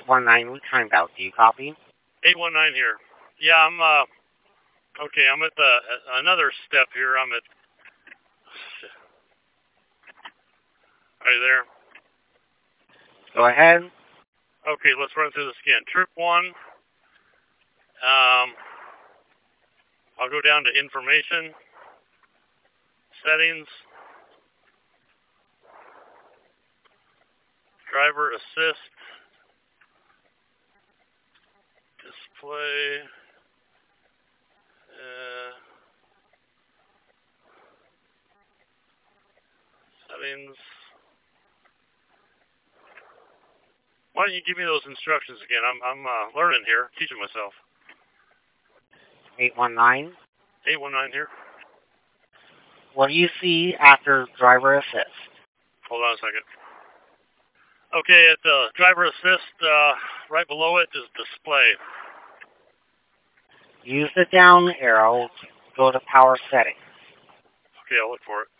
819, we timed out. Do you copy? 819 here. Yeah, I'm, okay, I'm at another step here. I'm at, are you there? Go ahead. Okay, let's run through this again. Trip 1, I'll go down to information, settings, driver assist, display, settings. Why don't you give me those instructions again? I'm learning here, teaching myself. 819. 819 here. What do you see after driver assist? Hold on a second. Okay, at the driver assist, right below it is display. Use the down arrow to go to power settings. Okay, I'll look for it.